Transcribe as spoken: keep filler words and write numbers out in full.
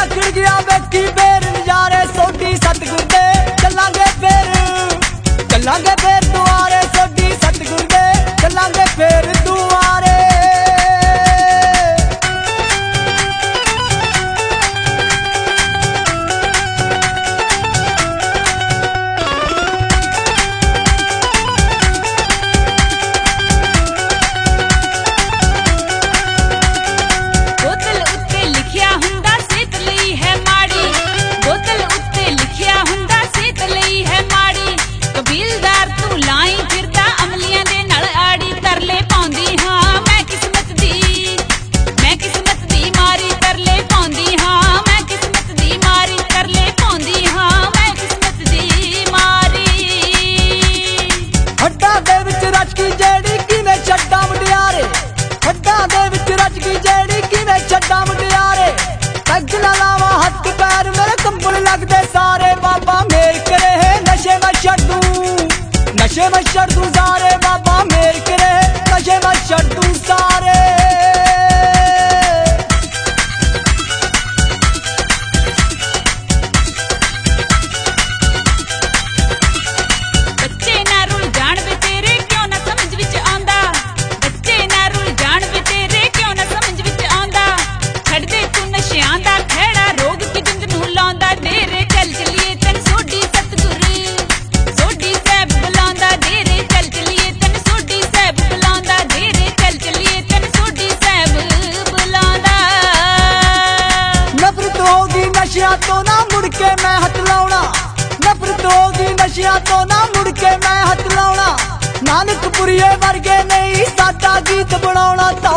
खिड़ गया वेखी फेर नजारे सोडी सतगुर दे चलांगे फेर चलांगे फेर दुआरे सोडी सतगुर दे चलांगे फेर दुआरे। नशे में छड़ दूं सारे बाबा मेर करे नशे में छड़ दूं सारे। बच्चे ना रुल जान वे तेरे क्यों ना समझ विच आंदा बच्चे ना रुल जान वे तेरे क्यों ना समझ विच आंदा छड़ दे तू नशियां दा खैड़ा रोग की जिंद नूं लांदा डेरे चल चलिए तन सोडी सतगुर सोडी साहब बुलांदा डेरे चल चलिए तन सोडी साहब बुलांदा डेरे चल चलिए तन सोडी साहब बुलांदा। नफरत होगी नशिया तो ना मुड़ के मैं हथ लाउणा नफरत होगी नशिया तो ना मुड़ के मैं हथ लाउणा नानकपुरिये वर्गे नहीं सादा गीत बनाउणा।